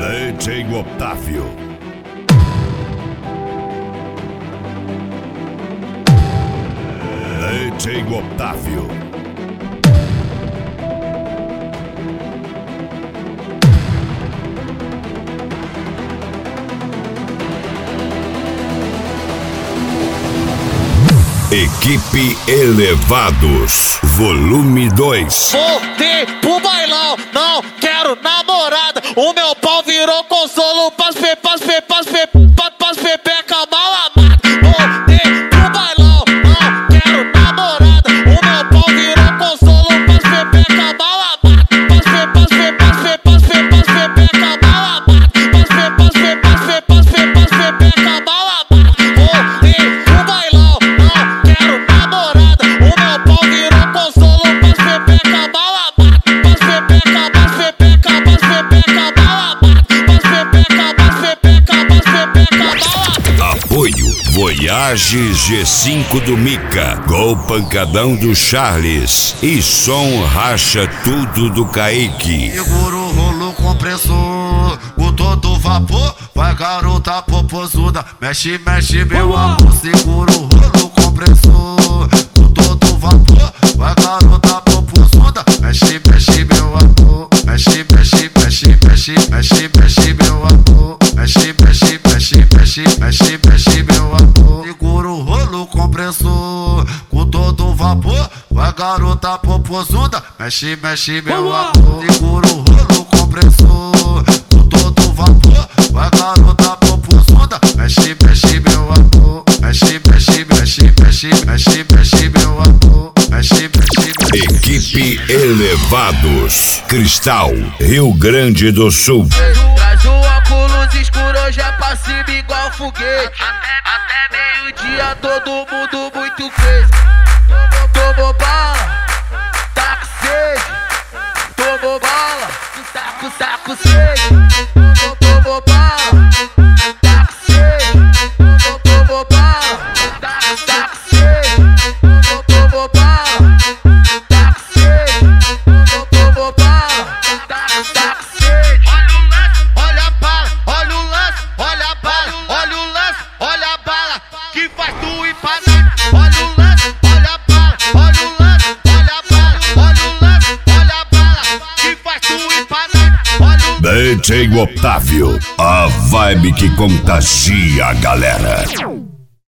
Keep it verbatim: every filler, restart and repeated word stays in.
D J Otávio. D J Otávio. Equipe Elevados, volume dois. Voltei pro bailão, não quero namorada. O meu pau virou consolo pras pe, pras pe, pras pe, pras, pras pepeca mal amada. Voltei pro bailão, não quero namorada. O meu pau virou consolo pras pepeca mal amada. Pras pe, pras pe, pras pe, pras pe, pras pepeca mal amada. Pras pe, pras pe, pras pe, pras pe, pras pepeca mal amada. Voltei pro bailão, não quero namorada. O meu pau virou consolo pras pepeca mal amada. Pras pepeca, pras pepeca, pras pepeca mal amada. Pras pepeca, pras pepeca, pras pepeca mal amada. Apoio Voyage G cinco do Mica, Gol Pancadão do Charles e Som Racha Tudo do Kaique. Segura o rolo compressor, com todo vapor, vai garota popozuda, mexe, mexe meu amor. Segura o rolo compressor, com todo vapor, vai garota popozuda, mexe, mexe meu amor. Mexe, mexe, mexe, mexe, mexe, mexe meu amor. Mexe, mexe, mexe, mexe, mexe, mexe meu amor. Segura o rolo compressor, com todo vapor, vai garota popozuda, mexe, mexe meu amor. Segura o rolo compressor, com todo vapor, vai garota popozuda, mexe, mexe meu amor. Mexe, mexe, mexe, mexe, mexe, mexe meu amor. Mexe, mexe, mexe. Equipe Elevados, Cristal, Rio Grande do Sul. Traz o óculos escuro, hoje é pra cima igual foguete. Até meio-dia todo mundo muito crazy. Tomou bala, tá com sede. Tomou bala, tá com, tá com sede. Tomou bala, tá com sede. Tomou bala, tá com, tá com sede. Tomou bala, tá com sede. Tomou bala, tá com, tá com sede. Olha a bala, olha o lance, olha a bala, olha o lance, olha a bala que faz tu ir pra nada. Olha o lance, olha a bala, olha o lance, olha a bala, olha o lance, olha a bala que faz tu ir pra nada. Olha o D J Otávio, a vibe que contagia a galera.